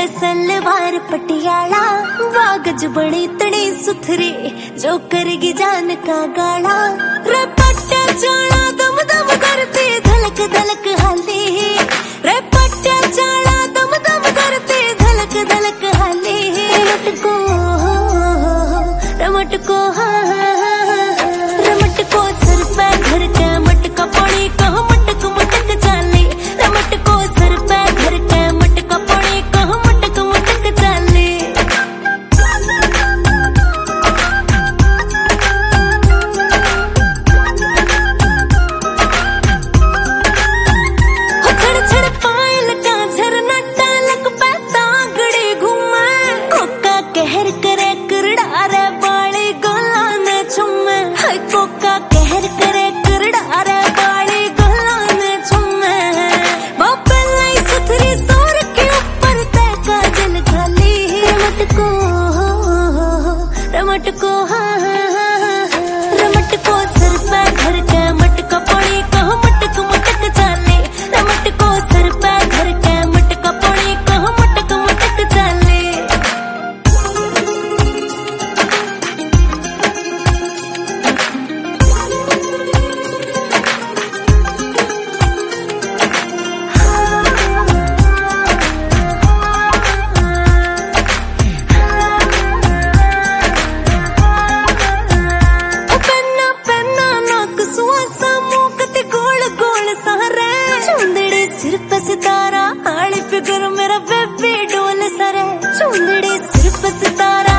वे सलवार पटियाला, वागज बड़ी तड़ी सुथरी जो करेगी जान का गाड़ा। रे पट्टा चाला दम दम करती धलक धलक हाली, रे पट्टा चाला दम दम करती धलक धलक हाली। रमट को रमट को सर पे घर के मटका पड़ी कह मटक मटक चाली। रमट को सर पे घर के मटका पड़ी कह मटक मटक चाली। छड़ छड़ पायल का झरना टालक पे तागड़ी घूमे, कोका कहर करे करड़ा रे बाली गला ने छुमे। हाय कोका कहर करे करड़ा रे बाली गला ने छुमे। बापे लाई सुथरी सोर के ऊपर ते काजल खाली। रमट को रमट को रमट को सर पे घर के मटका पड़ी कह मटक मटक चाले। रमट को सर पे घर के मटका पड़ी कह मटक मटक चाले। पेन्ना पेन्ना नाक सुहासा मुकत गोल गोल सारे, चूंदड़ी सिर पे सितारा आली फिगर मेरा बेबी डोल सारे। चूंदड़ी सिर पे सितारा